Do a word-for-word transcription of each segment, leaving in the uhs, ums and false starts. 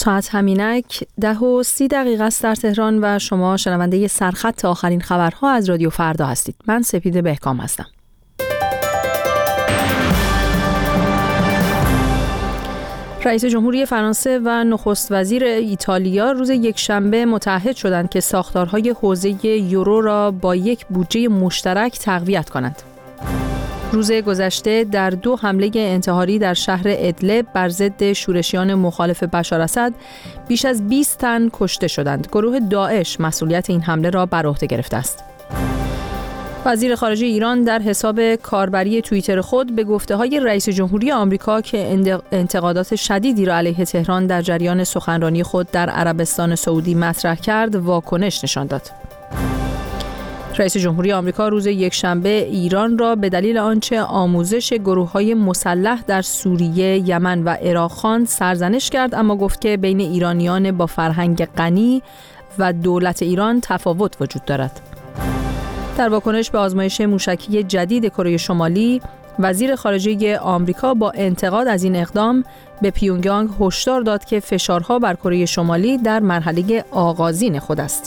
ساعت همینک ده و سی دقیقه است در تهران و شما شنونده سرخط آخرین خبرها از رادیو فردا هستید. من سپیده بهکام هستم. رئیس جمهوری فرانسه و نخست وزیر ایتالیا روز یکشنبه متعهد شدند که ساختارهای حوزه یورو را با یک بودجه مشترک تقویت کنند. روز گذشته در دو حمله انتحاری در شهر ادلب بر ضد شورشیان مخالف بشار اسد بیش از بیست تن کشته شدند. گروه داعش مسئولیت این حمله را بر عهده گرفته است. وزیر خارجه ایران در حساب کاربری توییتر خود به گفته‌های رئیس جمهوری آمریکا که انتقادات شدیدی را علیه تهران در جریان سخنرانی خود در عربستان سعودی مطرح کرد، واکنش نشان داد. رئیس جمهوری آمریکا روز یکشنبه ایران را به دلیل آنچه آموزش گروه‌های مسلح در سوریه، یمن و عراق خواند سرزنش کرد، اما گفت که بین ایرانیان با فرهنگ غنی و دولت ایران تفاوت وجود دارد. در واکنش به آزمایش موشکی جدید کره شمالی، وزیر خارجه آمریکا با انتقاد از این اقدام به پیونگیانگ هشدار داد که فشارها بر کره شمالی در مرحله آغازین خود است.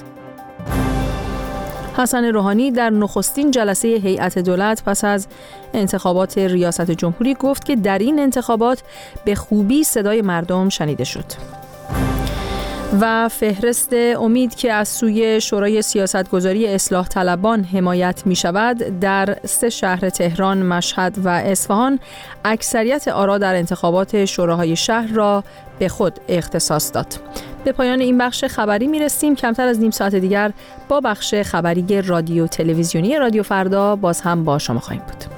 حسن روحانی در نخستین جلسه هیئت دولت پس از انتخابات ریاست جمهوری گفت که در این انتخابات به خوبی صدای مردم شنیده شد. و فهرست امید که از سوی شورای سیاستگذاری اصلاح طلبان حمایت می شود در سه شهر تهران، مشهد و اصفهان اکثریت آرا در انتخابات شوراهای شهر را به خود اختصاص داد. به پایان این بخش خبری می رسیم. کمتر از نیم ساعت دیگر با بخش خبری رادیو تلویزیونی رادیو فردا باز هم با شما خواهیم بود.